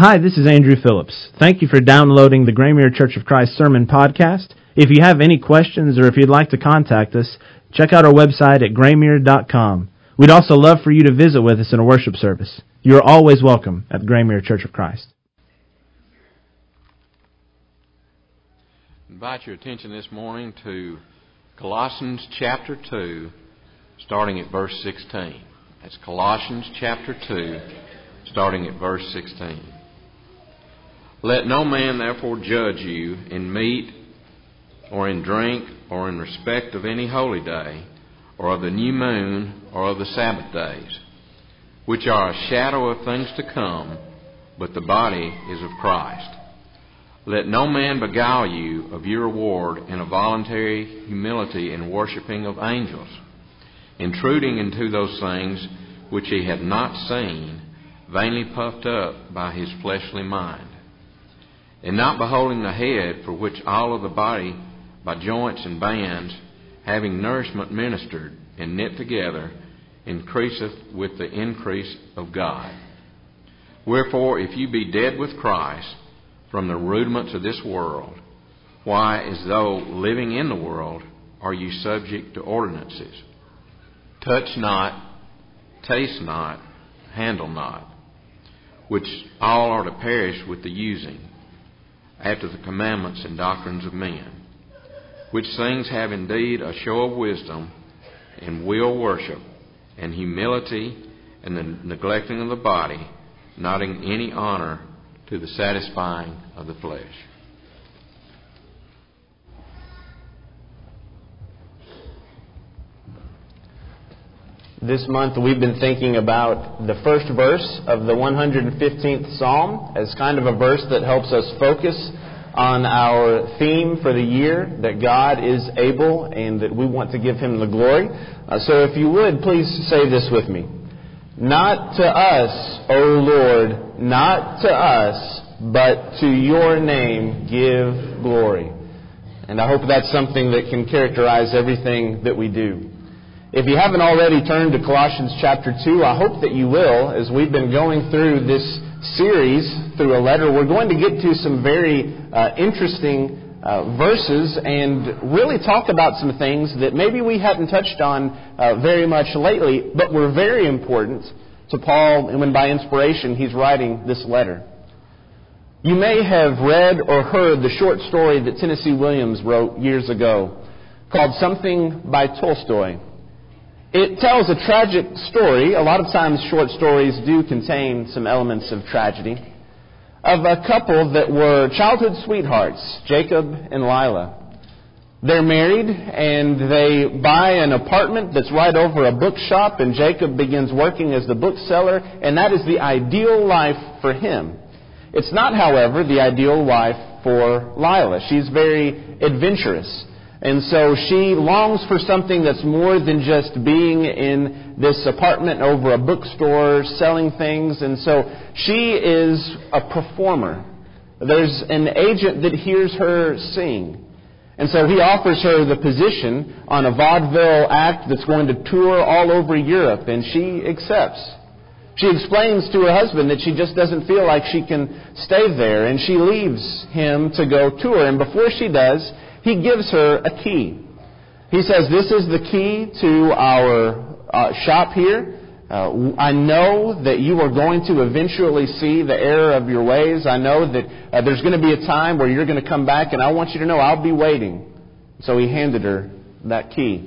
Hi, this is Andrew Phillips. Thank you for downloading the Graymere Church of Christ Sermon Podcast. If you have any questions or if you'd like to contact us, check out our website at graymere.com. We'd also love for you to visit with us in a worship service. You are always welcome at Graymere Church of Christ. Invite your attention this morning to Colossians chapter 2, starting at verse 16. That's Colossians chapter 2, starting at verse 16. Let no man therefore judge you in meat or in drink or in respect of any holy day or of the new moon or of the Sabbath days, which are a shadow of things to come, but the body is of Christ. Let no man beguile you of your reward in a voluntary humility in worshipping of angels, intruding into those things which he hath not seen, vainly puffed up by his fleshly mind, and not beholding the head, for which all of the body by joints and bands, having nourishment ministered and knit together, increaseth with the increase of God. Wherefore, if you be dead with Christ from the rudiments of this world, why, as though living in the world, are you subject to ordinances? Touch not, taste not, handle not, which all are to perish with the using, after the commandments and doctrines of men, which things have indeed a show of wisdom, and will worship, and humility, and the neglecting of the body, not in any honor to the satisfying of the flesh. This month we've been thinking about the first verse of the 115th Psalm as kind of a verse that helps us focus on our theme for the year, that God is able and that we want to give Him the glory. So if you would, please say this with me. Not to us, O Lord, not to us, but to your name give glory. And I hope that's something that can characterize everything that we do. If you haven't already turned to Colossians chapter 2, I hope that you will. As we've been going through this series through a letter, we're going to get to some very interesting verses and really talk about some things that maybe we hadn't touched on very much lately, but were very important to Paul, and when by inspiration he's writing this letter. You may have read or heard the short story that Tennessee Williams wrote years ago called Something by Tolstoy. It tells a tragic story. A lot of times short stories do contain some elements of tragedy. Of a couple that were childhood sweethearts, Jacob and Lila. They're married and they buy an apartment that's right over a bookshop, and Jacob begins working as the bookseller, and that is the ideal life for him. It's not, however, the ideal life for Lila. She's very adventurous. And so she longs for something that's more than just being in this apartment over a bookstore selling things. And so she is a performer. There's an agent that hears her sing. And so he offers her the position on a vaudeville act that's going to tour all over Europe, and she accepts. She explains to her husband that she just doesn't feel like she can stay there, and she leaves him to go tour. And before she does, he gives her a key. He says, this is the key to our shop here. I know that you are going to eventually see the error of your ways. I know that there's going to be a time where you're going to come back, and I want you to know I'll be waiting. So he handed her that key.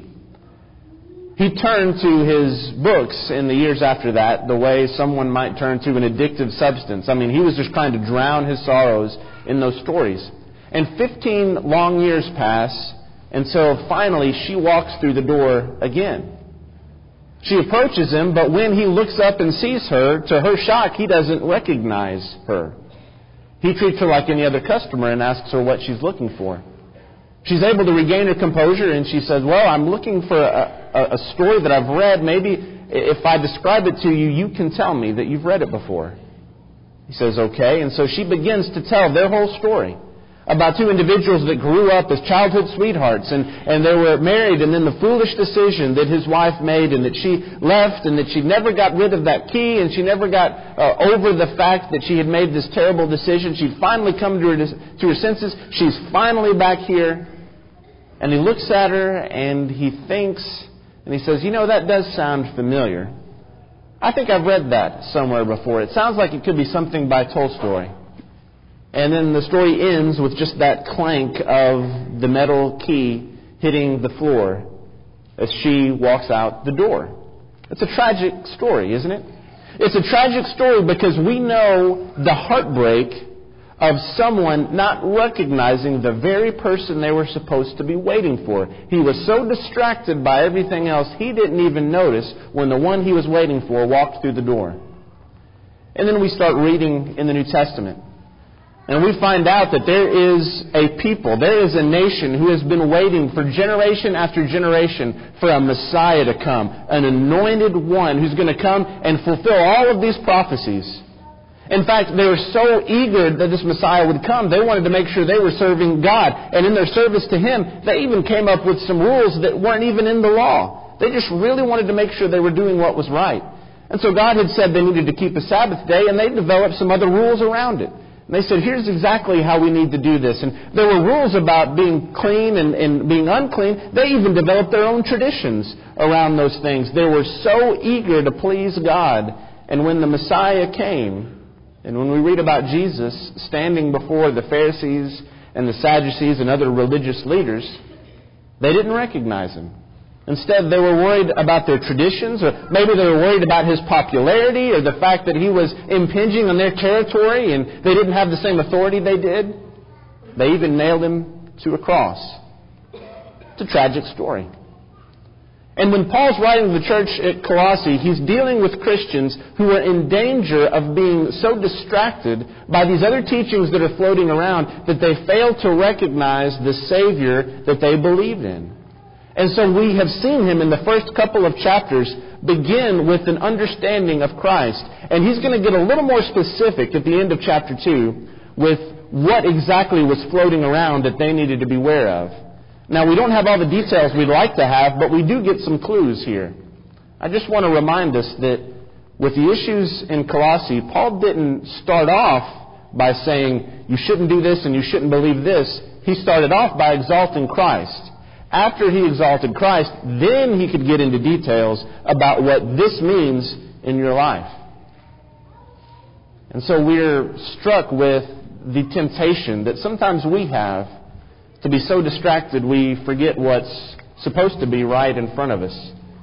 He turned to his books in the years after that the way someone might turn to an addictive substance. I mean, he was just trying to drown his sorrows in those stories. And 15 long years pass until finally she walks through the door again. She approaches him, but when he looks up and sees her, to her shock, he doesn't recognize her. He treats her like any other customer and asks her what she's looking for. She's able to regain her composure, and she says, well, I'm looking for a story that I've read. Maybe if I describe it to you, you can tell me that you've read it before. He says, okay. And so she begins to tell their whole story about two individuals that grew up as childhood sweethearts, and they were married, and then the foolish decision that his wife made, and that she left, and that she never got rid of that key, and she never got over the fact that she had made this terrible decision. She'd finally come to her senses. She's finally back here. And he looks at her, and he thinks, and he says, that does sound familiar. I think I've read that somewhere before. It sounds like it could be something by Tolstoy. And then the story ends with just that clank of the metal key hitting the floor as she walks out the door. It's a tragic story, isn't it? It's a tragic story because we know the heartbreak of someone not recognizing the very person they were supposed to be waiting for. He was so distracted by everything else, he didn't even notice when the one he was waiting for walked through the door. And then we start reading in the New Testament. And we find out that there is a people, there is a nation who has been waiting for generation after generation for a Messiah to come. An anointed one who's going to come and fulfill all of these prophecies. In fact, they were so eager that this Messiah would come, they wanted to make sure they were serving God. And in their service to Him, they even came up with some rules that weren't even in the law. They just really wanted to make sure they were doing what was right. And so God had said they needed to keep a Sabbath day, and they developed some other rules around it. And they said, here's exactly how we need to do this. And there were rules about being clean and being unclean. They even developed their own traditions around those things. They were so eager to please God. And when the Messiah came, and when we read about Jesus standing before the Pharisees and the Sadducees and other religious leaders, they didn't recognize Him. Instead, they were worried about their traditions, or maybe they were worried about His popularity, or the fact that He was impinging on their territory and they didn't have the same authority they did. They even nailed Him to a cross. It's a tragic story. And when Paul's writing to the church at Colossae, he's dealing with Christians who are in danger of being so distracted by these other teachings that are floating around that they fail to recognize the Savior that they believe in. And so we have seen Him in the first couple of chapters begin with an understanding of Christ. And he's going to get a little more specific at the end of chapter 2 with what exactly was floating around that they needed to be aware of. Now, we don't have all the details we'd like to have, but we do get some clues here. I just want to remind us that with the issues in Colossae, Paul didn't start off by saying, you shouldn't do this and you shouldn't believe this. He started off by exalting Christ. After he exalted Christ, then he could get into details about what this means in your life. And so we're struck with the temptation that sometimes we have to be so distracted we forget what's supposed to be right in front of us.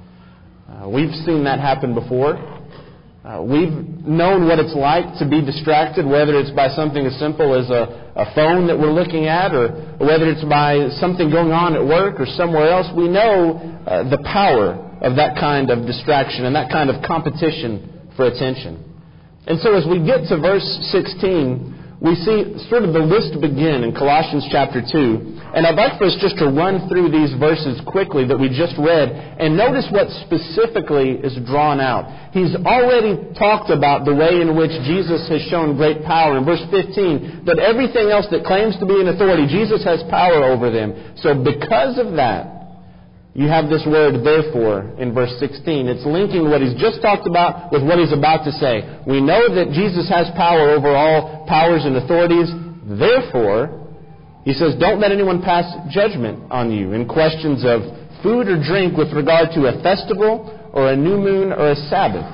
We've seen that happen before. We've known what it's like to be distracted, whether it's by something as simple as a phone that we're looking at, or whether it's by something going on at work or somewhere else. We know the power of that kind of distraction and that kind of competition for attention. And so as we get to verse 16, we see sort of the list begin in Colossians chapter 2. And I'd like for us just to run through these verses quickly that we just read and notice what specifically is drawn out. He's already talked about the way in which Jesus has shown great power. In verse 15, that everything else that claims to be an authority, Jesus has power over them. So because of that, you have this word, therefore, in verse 16. It's linking what he's just talked about with what he's about to say. We know that Jesus has power over all powers and authorities. Therefore, he says, don't let anyone pass judgment on you in questions of food or drink with regard to a festival or a new moon or a Sabbath.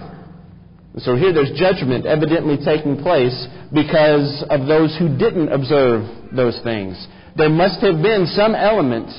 So here there's judgment evidently taking place because of those who didn't observe those things. There must have been some element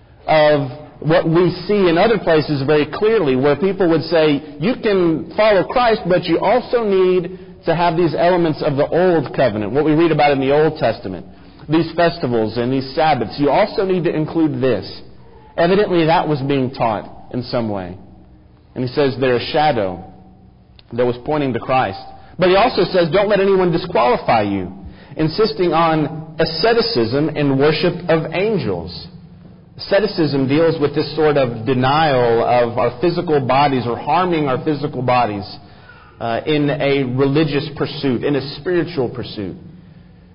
of what we see in other places very clearly, where people would say, you can follow Christ, but you also need to have these elements of the Old Covenant, what we read about in the Old Testament. These festivals and these Sabbaths, you also need to include this. Evidently that was being taught in some way. And he says they're a shadow that was pointing to Christ. But he also says, don't let anyone disqualify you, insisting on asceticism and worship of angels. Asceticism deals with this sort of denial of our physical bodies or harming our physical bodies in a religious pursuit, in a spiritual pursuit.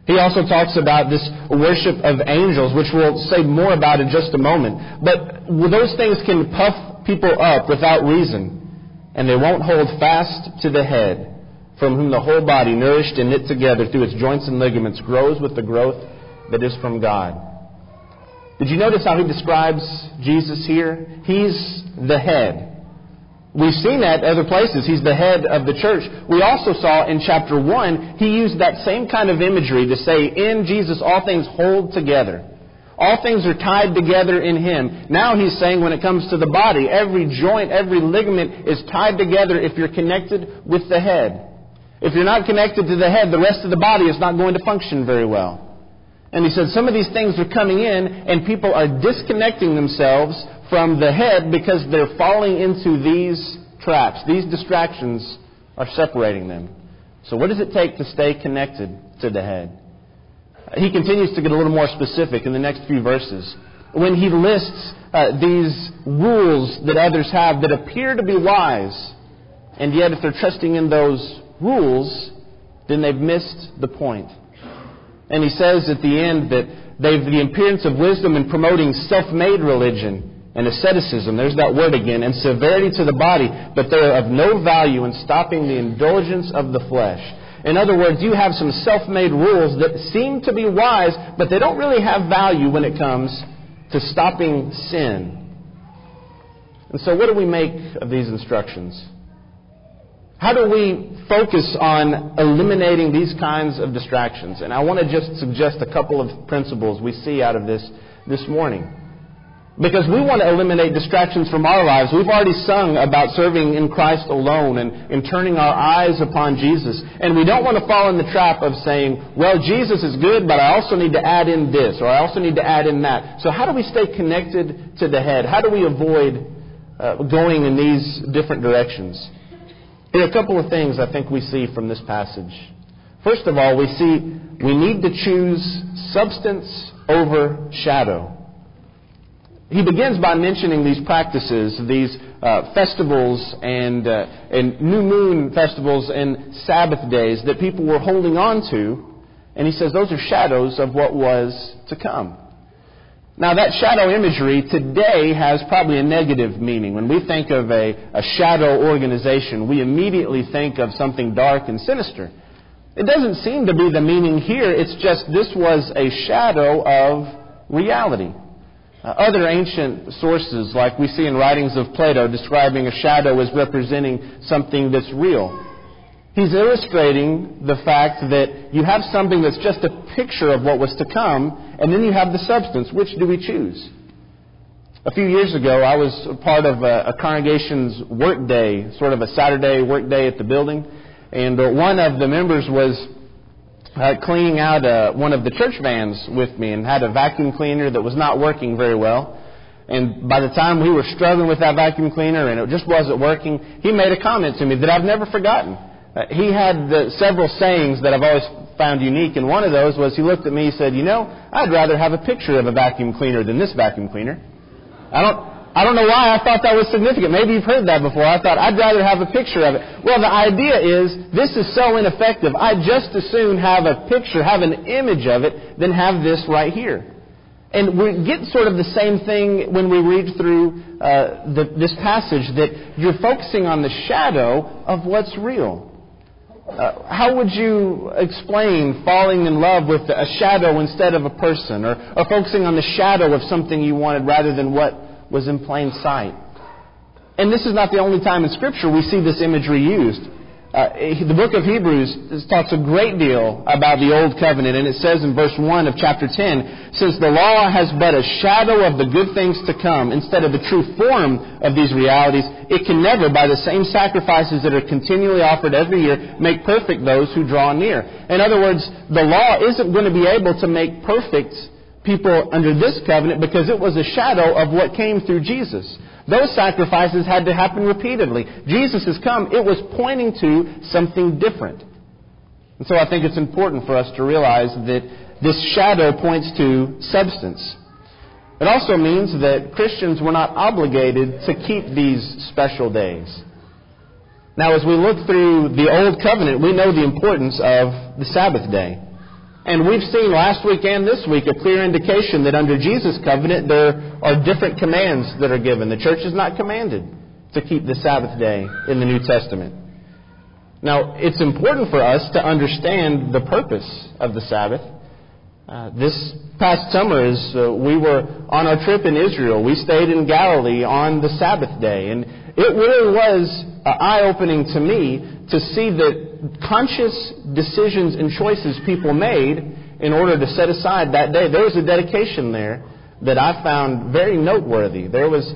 He also talks about this worship of angels, which we'll say more about in just a moment. But those things can puff people up without reason, and they won't hold fast to the head, from whom the whole body, nourished and knit together through its joints and ligaments, grows with the growth that is from God. Did you notice how he describes Jesus here? He's the head. We've seen that other places. He's the head of the church. We also saw in chapter 1, he used that same kind of imagery to say, in Jesus all things hold together. All things are tied together in Him. Now He's saying when it comes to the body, every joint, every ligament is tied together if you're connected with the head. If you're not connected to the head, the rest of the body is not going to function very well. And he said some of these things are coming in and people are disconnecting themselves from the head because they're falling into these traps. These distractions are separating them. So what does it take to stay connected to the head? He continues to get a little more specific in the next few verses. When he lists these rules that others have that appear to be wise, and yet if they're trusting in those rules, then they've missed the point. And he says at the end that they've the appearance of wisdom in promoting self-made religion and asceticism, there's that word again, and severity to the body, but they are of no value in stopping the indulgence of the flesh. In other words, you have some self-made rules that seem to be wise, but they don't really have value when it comes to stopping sin. And so what do we make of these instructions? How do we focus on eliminating these kinds of distractions? And I want to just suggest a couple of principles we see out of this morning. Because we want to eliminate distractions from our lives. We've already sung about serving in Christ alone and turning our eyes upon Jesus. And we don't want to fall in the trap of saying, well, Jesus is good, but I also need to add in this, or I also need to add in that. So how do we stay connected to the head? How do we avoid going in these different directions? There are a couple of things I think we see from this passage. First of all, we see we need to choose substance over shadow. He begins by mentioning these practices, these festivals and new moon festivals and Sabbath days that people were holding on to. And he says those are shadows of what was to come. Now that shadow imagery today has probably a negative meaning. When we think of a shadow organization, we immediately think of something dark and sinister. It doesn't seem to be the meaning here. It's just this was a shadow of reality. Other ancient sources, like we see in writings of Plato, describing a shadow as representing something that's real. He's illustrating the fact that you have something that's just a picture of what was to come, and then you have the substance. Which do we choose? A few years ago, I was part of a congregation's work day, sort of a Saturday work day at the building, and one of the members was cleaning out one of the church vans with me and had a vacuum cleaner that was not working very well. And by the time we were struggling with that vacuum cleaner and it just wasn't working, he made a comment to me that I've never forgotten. He had several sayings that I've always found unique, and one of those was he looked at me and said, you know, I'd rather have a picture of a vacuum cleaner than this vacuum cleaner. I don't know why I thought that was significant. Maybe you've heard that before. I thought, I'd rather have a picture of it. Well, the idea is, this is so ineffective. I'd just as soon have a picture, have an image of it, than have this right here. And we get sort of the same thing when we read through this passage, that you're focusing on the shadow of what's real. How would you explain falling in love with a shadow instead of a person, or focusing on the shadow of something you wanted rather than what was in plain sight? And this is not the only time in Scripture we see this imagery used. The book of Hebrews talks a great deal about the Old Covenant, and it says in verse 1 of chapter 10, since the law has but a shadow of the good things to come, instead of the true form of these realities, it can never, by the same sacrifices that are continually offered every year, make perfect those who draw near. In other words, the law isn't going to be able to make perfect people under this covenant because it was a shadow of what came through Jesus. Those sacrifices had to happen repeatedly. Jesus has come. It was pointing to something different. And so I think it's important for us to realize that this shadow points to substance. It also means that Christians were not obligated to keep these special days. Now, as we look through the Old Covenant, we know the importance of the Sabbath day. And we've seen last week and this week a clear indication that under Jesus' covenant there are different commands that are given. The church is not commanded to keep the Sabbath day in the New Testament. Now, it's important for us to understand the purpose of the Sabbath. This past summer, as we were on our trip in Israel, we stayed in Galilee on the Sabbath day. And it really was eye-opening to me to see the conscious decisions and choices people made in order to set aside that day. There was a dedication there that I found very noteworthy. There was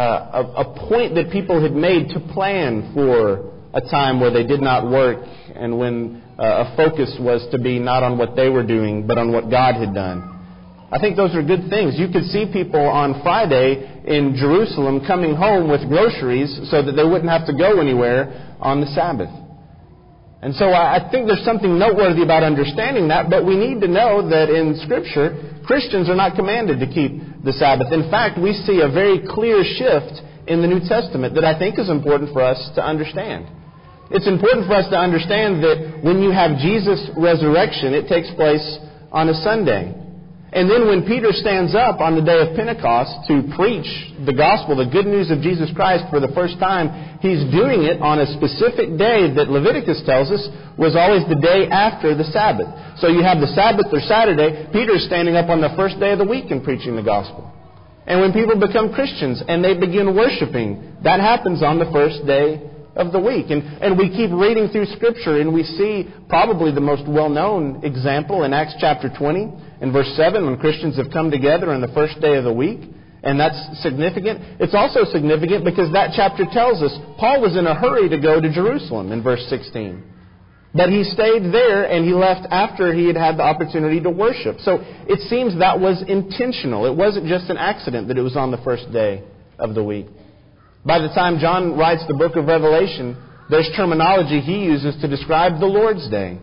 a point that people had made to plan for a time where they did not work and when a focus was to be not on what they were doing, but on what God had done. I think those are good things. You could see people on Friday in Jerusalem coming home with groceries so that they wouldn't have to go anywhere on the Sabbath. And so I think there's something noteworthy about understanding that, but we need to know that in Scripture, Christians are not commanded to keep the Sabbath. In fact, we see a very clear shift in the New Testament that I think is important for us to understand. It's important for us to understand that when you have Jesus' resurrection, it takes place on a Sunday. And then when Peter stands up on the day of Pentecost to preach the gospel, the good news of Jesus Christ for the first time, he's doing it on a specific day that Leviticus tells us was always the day after the Sabbath. So you have the Sabbath or Saturday, Peter's standing up on the first day of the week and preaching the gospel. And when people become Christians and they begin worshiping, that happens on the first day of the week. And we keep reading through Scripture and we see probably the most well-known example in Acts chapter 20 in verse 7 when Christians have come together on the first day of the week. And that's significant. It's also significant because that chapter tells us Paul was in a hurry to go to Jerusalem in verse 16. But he stayed there and he left after he had had the opportunity to worship. So it seems that was intentional. It wasn't just an accident that it was on the first day of the week. By the time John writes the book of Revelation, there's terminology he uses to describe the Lord's Day.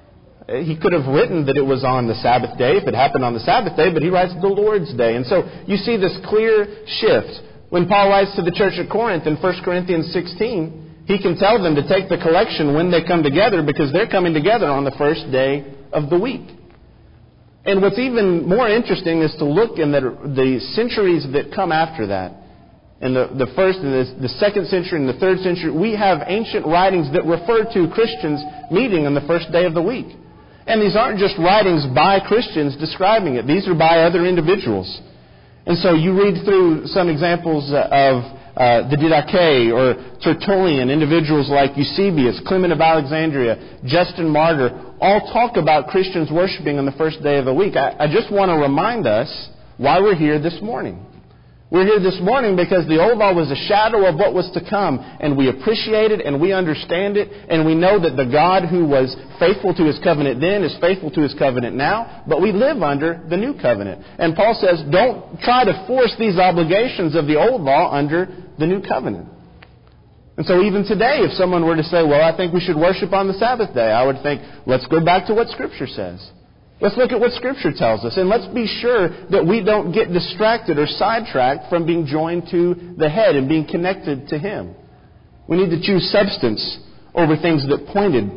He could have written that it was on the Sabbath day if it happened on the Sabbath day, but he writes the Lord's Day. And so you see this clear shift. When Paul writes to the church at Corinth in 1 Corinthians 16, he can tell them to take the collection when they come together because they're coming together on the first day of the week. And what's even more interesting is to look in the centuries that come after that. In the first and the second century and the third century, we have ancient writings that refer to Christians meeting on the first day of the week. And these aren't just writings by Christians describing it. These are by other individuals. And so you read through some examples of the Didache or Tertullian, individuals like Eusebius, Clement of Alexandria, Justin Martyr, all talk about Christians worshiping on the first day of the week. I just want to remind us why we're here this morning. We're here this morning because the old law was a shadow of what was to come, and we appreciate it and we understand it, and we know that the God who was faithful to His covenant then is faithful to His covenant now, but we live under the new covenant. And Paul says, don't try to force these obligations of the old law under the new covenant. And so even today, if someone were to say, well, I think we should worship on the Sabbath day, I would think, let's go back to what Scripture says. Let's look at what Scripture tells us, and let's be sure that we don't get distracted or sidetracked from being joined to the head and being connected to Him. We need to choose substance over things that pointed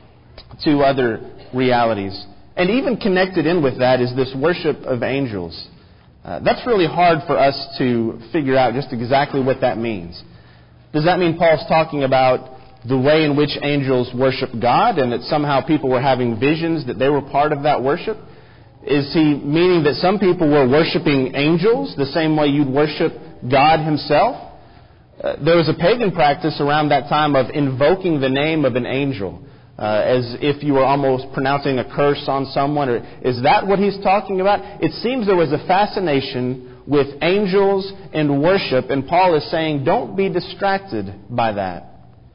to other realities. And even connected in with that is this worship of angels. That's really hard for us to figure out just exactly what that means. Does that mean Paul's talking about the way in which angels worship God and that somehow people were having visions that they were part of that worship? Is he meaning that some people were worshiping angels the same way you'd worship God Himself? There was a pagan practice around that time of invoking the name of an angel as if you were almost pronouncing a curse on someone. Or is that what he's talking about? It seems there was a fascination with angels and worship, and Paul is saying don't be distracted by that.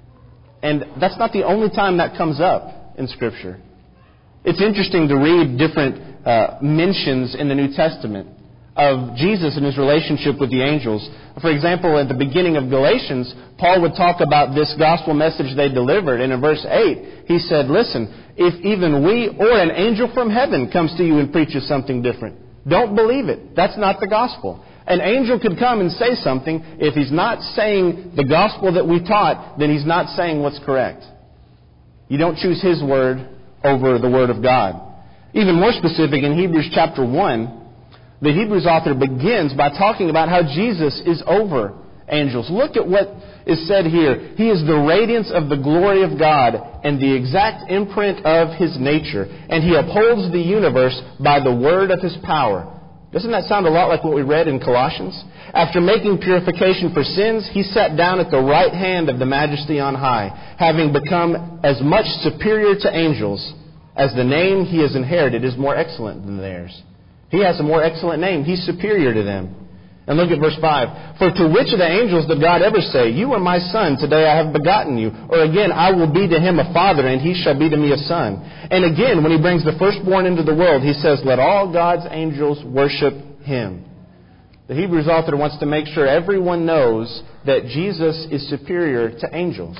And that's not the only time that comes up in Scripture. It's interesting to read different mentions in the New Testament of Jesus and His relationship with the angels. For example, at the beginning of Galatians, Paul would talk about this gospel message they delivered. And in verse 8, he said, listen, if even we or an angel from heaven comes to you and preaches something different, don't believe it. That's not the gospel. An angel could come and say something. If he's not saying the gospel that we taught, then he's not saying what's correct. You don't choose his word over the word of God. Even more specific, in Hebrews chapter 1, the Hebrews author begins by talking about how Jesus is over angels. Look at what is said here. He is the radiance of the glory of God and the exact imprint of His nature, and He upholds the universe by the word of His power. Doesn't that sound a lot like what we read in Colossians? After making purification for sins, He sat down at the right hand of the Majesty on high, having become as much superior to angels as the name He has inherited is more excellent than theirs. He has a more excellent name. He's superior to them. And look at verse 5. For to which of the angels did God ever say, You are my son, today I have begotten you? Or again, I will be to him a father, and he shall be to me a son. And again, when He brings the firstborn into the world, He says, Let all God's angels worship Him. The Hebrews author wants to make sure everyone knows that Jesus is superior to angels.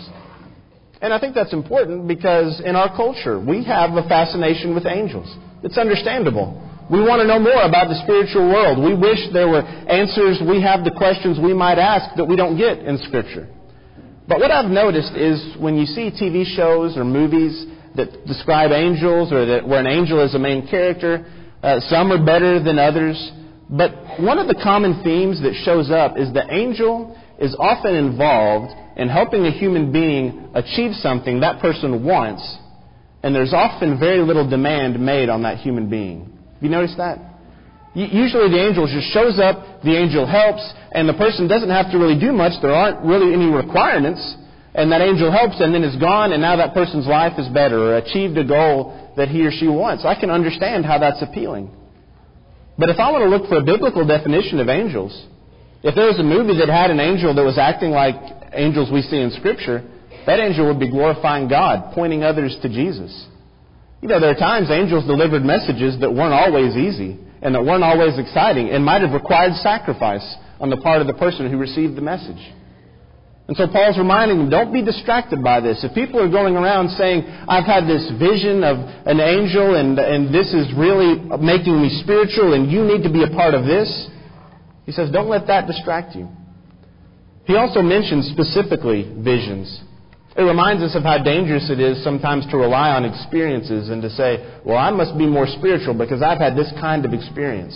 And I think that's important because in our culture, we have a fascination with angels. It's understandable. We want to know more about the spiritual world. We wish there were answers. We have the questions we might ask that we don't get in Scripture. But what I've noticed is when you see TV shows or movies that describe angels or that where an angel is a main character, some are better than others. But one of the common themes that shows up is the angel is often involved in helping a human being achieve something that person wants, and there's often very little demand made on that human being. Have you noticed that? Usually the angel just shows up, the angel helps, and the person doesn't have to really do much. There aren't really any requirements, and that angel helps and then is gone, and now that person's life is better or achieved a goal that he or she wants. I can understand how that's appealing. But if I want to look for a biblical definition of angels, if there was a movie that had an angel that was acting like angels we see in Scripture, that angel would be glorifying God, pointing others to Jesus. You know, there are times angels delivered messages that weren't always easy and that weren't always exciting and might have required sacrifice on the part of the person who received the message. And so Paul's reminding them, don't be distracted by this. If people are going around saying, I've had this vision of an angel and this is really making me spiritual and you need to be a part of this, he says, don't let that distract you. He also mentions specifically visions. It reminds us of how dangerous it is sometimes to rely on experiences and to say, well, I must be more spiritual because I've had this kind of experience.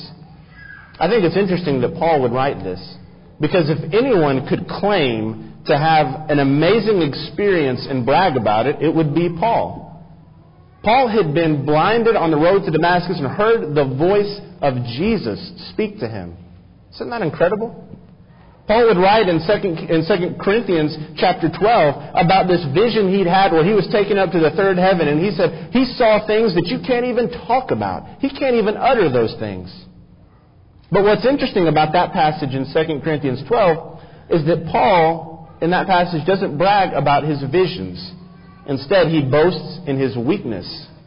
I think it's interesting that Paul would write this, because if anyone could claim to have an amazing experience and brag about it, it would be Paul. Paul had been blinded on the road to Damascus and heard the voice of Jesus speak to him. Isn't that incredible? Paul would write in 2 Corinthians chapter 12 about this vision he'd had where he was taken up to the third heaven, and he said he saw things that you can't even talk about. He can't even utter those things. But what's interesting about that passage in 2 Corinthians 12 is that Paul, in that passage, doesn't brag about his visions. Instead, he boasts in his weakness.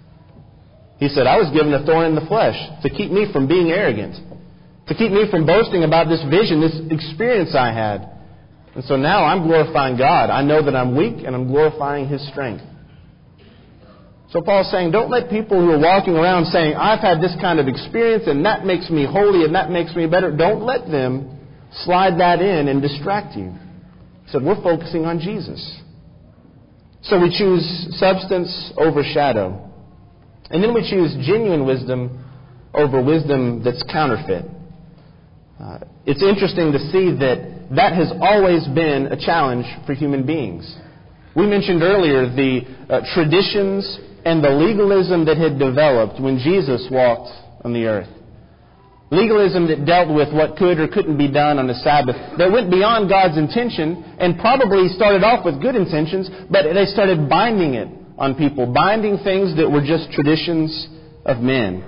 He said, I was given a thorn in the flesh to keep me from being arrogant, to keep me from boasting about this vision, this experience I had. And so now I'm glorifying God. I know that I'm weak and I'm glorifying His strength. So Paul's saying, don't let people who are walking around saying, I've had this kind of experience and that makes me holy and that makes me better, don't let them slide that in and distract you. He said, we're focusing on Jesus. So we choose substance over shadow. And then we choose genuine wisdom over wisdom that's counterfeit. It's interesting to see that has always been a challenge for human beings. We mentioned earlier the traditions and the legalism that had developed when Jesus walked on the earth. Legalism that dealt with what could or couldn't be done on the Sabbath, that went beyond God's intention and probably started off with good intentions, but they started binding it on people, binding things that were just traditions of men.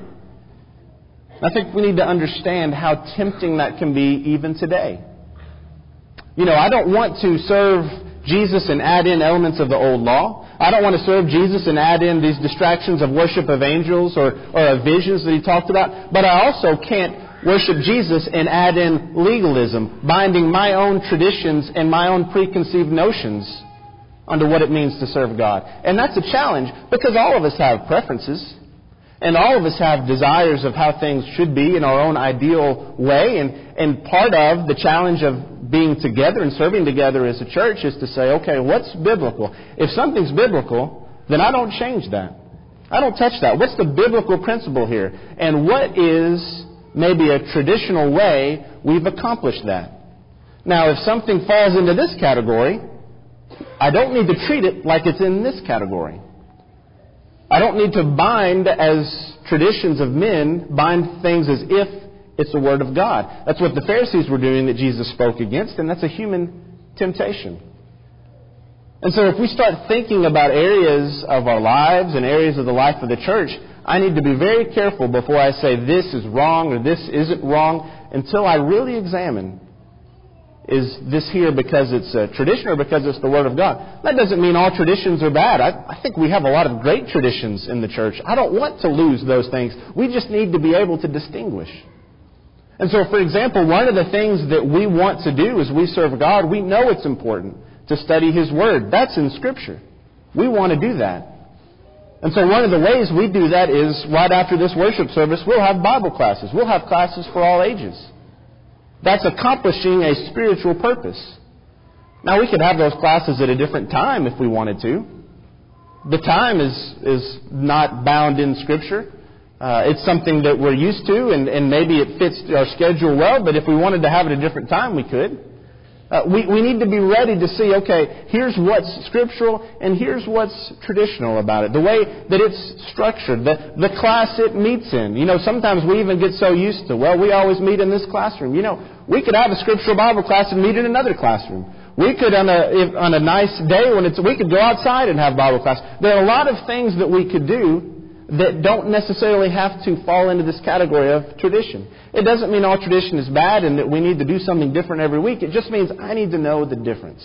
I think we need to understand how tempting that can be even today. You know, I don't want to serve Jesus and add in elements of the old law. I don't want to serve Jesus and add in these distractions of worship of angels or visions that He talked about. But I also can't worship Jesus and add in legalism, binding my own traditions and my own preconceived notions onto what it means to serve God. And that's a challenge because all of us have preferences. And all of us have desires of how things should be in our own ideal way. And part of the challenge of being together and serving together as a church is to say, okay, what's biblical? If something's biblical, then I don't change that. I don't touch that. What's the biblical principle here? And what is maybe a traditional way we've accomplished that? Now, if something falls into this category, I don't need to treat it like it's in this category. I don't need to bind, as traditions of men, bind things as if it's the Word of God. That's what the Pharisees were doing that Jesus spoke against, and that's a human temptation. And so if we start thinking about areas of our lives and areas of the life of the church, I need to be very careful before I say this is wrong or this isn't wrong until I really examine, is this here because it's a tradition or because it's the Word of God? That doesn't mean all traditions are bad. I think we have a lot of great traditions in the church. I don't want to lose those things. We just need to be able to distinguish. And so, for example, one of the things that we want to do as we serve God, we know it's important to study His Word. That's in Scripture. We want to do that. And so one of the ways we do that is right after this worship service, we'll have Bible classes. We'll have classes for all ages. That's accomplishing a spiritual purpose. Now, we could have those classes at a different time if we wanted to. The time is not bound in Scripture. It's something that we're used to, and maybe it fits our schedule well, but if we wanted to have it at a different time, we could. We need to be ready to see, okay, here's what's scriptural and here's what's traditional about it. The way that it's structured, the class it meets in. You know, sometimes we even get so used to, well, we always meet in this classroom. You know, we could have a scriptural Bible class and meet in another classroom. We could, on a nice day, we could go outside and have Bible class. There are a lot of things that we could do that don't necessarily have to fall into this category of tradition. It doesn't mean all tradition is bad and that we need to do something different every week. It just means I need to know the difference.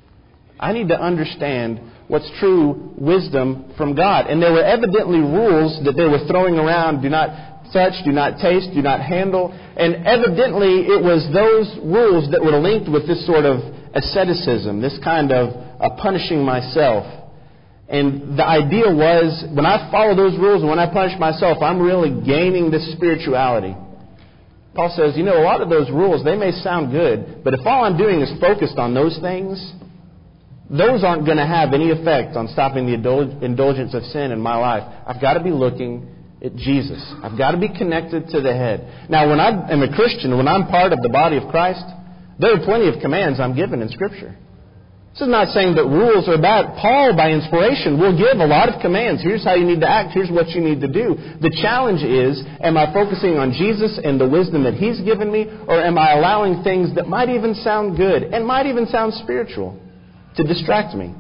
I need to understand what's true wisdom from God. And there were evidently rules that they were throwing around. Do not touch, do not taste, do not handle. And evidently it was those rules that were linked with this sort of asceticism, this kind of punishing myself. And the idea was, when I follow those rules and when I punish myself, I'm really gaining this spirituality. Paul says, you know, a lot of those rules, they may sound good, but if all I'm doing is focused on those things, those aren't going to have any effect on stopping the indulgence of sin in my life. I've got to be looking at Jesus. I've got to be connected to the head. Now, when I am a Christian, when I'm part of the body of Christ, there are plenty of commands I'm given in Scripture. This is not saying that rules are bad. Paul, by inspiration, will give a lot of commands. Here's how you need to act. Here's what you need to do. The challenge is, am I focusing on Jesus and the wisdom that He's given me, or am I allowing things that might even sound good and might even sound spiritual to distract me?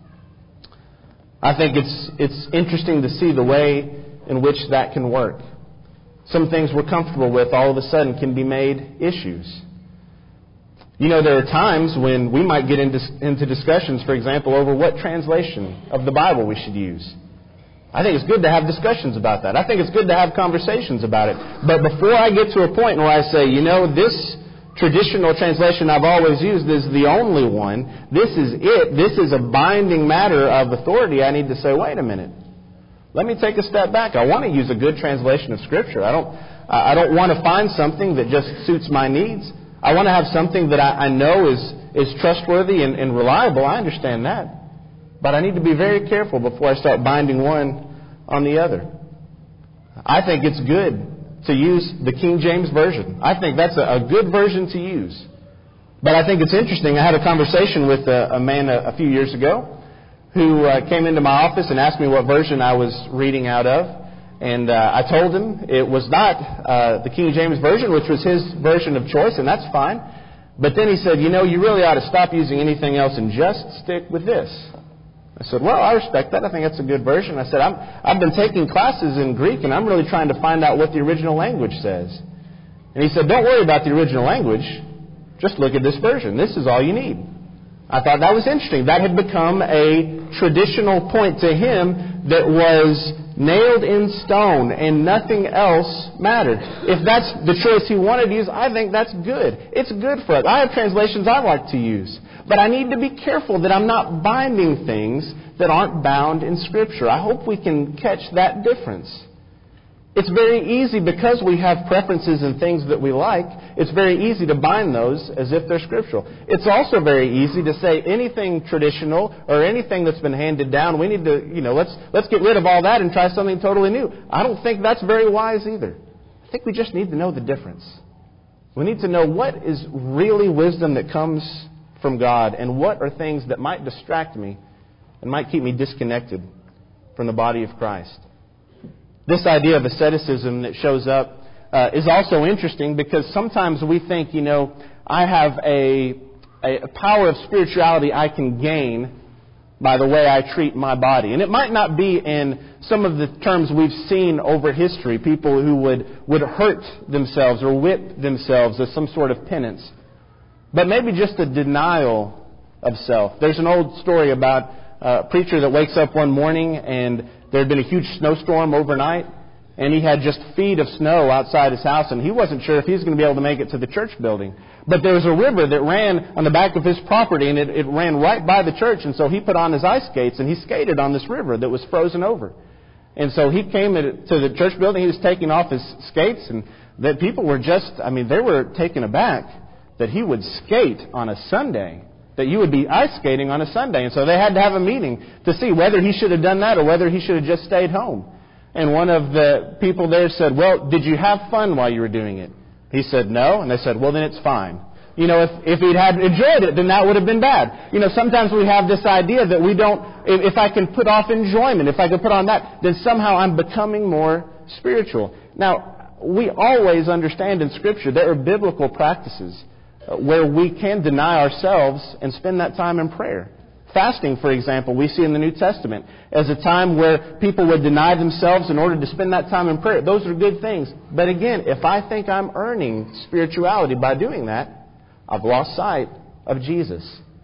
I think it's interesting to see the way in which that can work. Some things we're comfortable with all of a sudden can be made issues. You know, there are times when we might get into discussions, for example, over what translation of the Bible we should use. I think it's good to have discussions about that. I think it's good to have conversations about it. But before I get to a point where I say, you know, this traditional translation I've always used is the only one, this is it, this is a binding matter of authority, I need to say, wait a minute. Let me take a step back. I want to use a good translation of Scripture. I don't want to find something that just suits my needs. I want to have something that I know is trustworthy and reliable. I understand that. But I need to be very careful before I start binding one on the other. I think it's good to use the King James Version. I think that's a good version to use. But I think it's interesting. I had a conversation with a man a few years ago who came into my office and asked me what version I was reading out of. And I told him it was not the King James Version, which was his version of choice, and that's fine. But then he said, you know, you really ought to stop using anything else and just stick with this. I said, well, I respect that. I think that's a good version. I said, I've been taking classes in Greek, and I'm really trying to find out what the original language says. And he said, don't worry about the original language. Just look at this version. This is all you need. I thought that was interesting. That had become a traditional point to him that was nailed in stone and nothing else mattered. If that's the choice he wanted to use, I think that's good. It's good for us. I have translations I like to use. But I need to be careful that I'm not binding things that aren't bound in Scripture. I hope we can catch that difference. It's very easy, because we have preferences and things that we like, it's very easy to bind those as if they're scriptural. It's also very easy to say anything traditional or anything that's been handed down, we need to, let's get rid of all that and try something totally new. I don't think that's very wise either. I think we just need to know the difference. We need to know what is really wisdom that comes from God and what are things that might distract me and might keep me disconnected from the body of Christ. This idea of asceticism that shows up is also interesting, because sometimes we think, I have a power of spirituality I can gain by the way I treat my body. And it might not be in some of the terms we've seen over history, people who would hurt themselves or whip themselves as some sort of penance, but maybe just a denial of self. There's an old story about a preacher that wakes up one morning and there had been a huge snowstorm overnight, and he had just feet of snow outside his house, and he wasn't sure if he was going to be able to make it to the church building. But there was a river that ran on the back of his property, and it ran right by the church, and so he put on his ice skates, and he skated on this river that was frozen over. And so he came to the church building, he was taking off his skates, and the people were they were taken aback that he would skate on a Sunday, that you would be ice skating on a Sunday. And so they had to have a meeting to see whether he should have done that or whether he should have just stayed home. And one of the people there said, well, did you have fun while you were doing it? He said, no. And they said, well, then it's fine. If he'd had enjoyed it, then that would have been bad. Sometimes we have this idea that we don't, if I can put off enjoyment, if I can put on that, then somehow I'm becoming more spiritual. Now, we always understand in Scripture there are biblical practices where we can deny ourselves and spend that time in prayer. Fasting, for example, we see in the New Testament as a time where people would deny themselves in order to spend that time in prayer. Those are good things. But again, if I think I'm earning spirituality by doing that, I've lost sight of Jesus.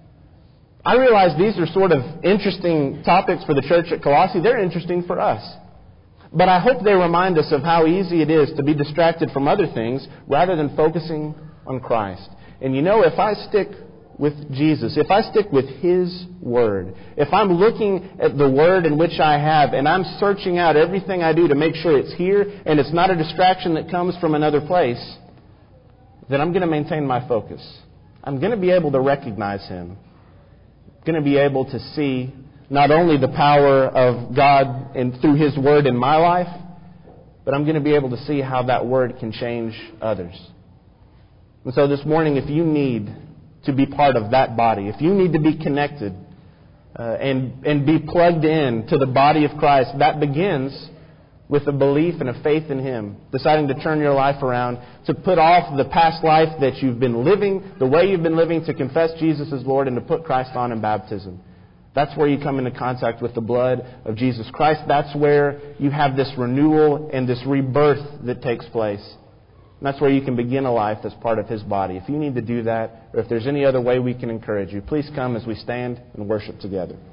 I realize these are sort of interesting topics for the church at Colossae. They're interesting for us. But I hope they remind us of how easy it is to be distracted from other things rather than focusing on Christ. And if I stick with Jesus, if I stick with His Word, if I'm looking at the Word in which I have, and I'm searching out everything I do to make sure it's here and it's not a distraction that comes from another place, then I'm going to maintain my focus. I'm going to be able to recognize Him. I'm going to be able to see not only the power of God and through His Word in my life, but I'm going to be able to see how that Word can change others. And so this morning, if you need to be part of that body, if you need to be connected and be plugged in to the body of Christ, that begins with a belief and a faith in Him, deciding to turn your life around, to put off the past life that you've been living, the way you've been living, to confess Jesus as Lord and to put Christ on in baptism. That's where you come into contact with the blood of Jesus Christ. That's where you have this renewal and this rebirth that takes place. And that's where you can begin a life as part of His body. If you need to do that, or if there's any other way we can encourage you, please come as we stand and worship together.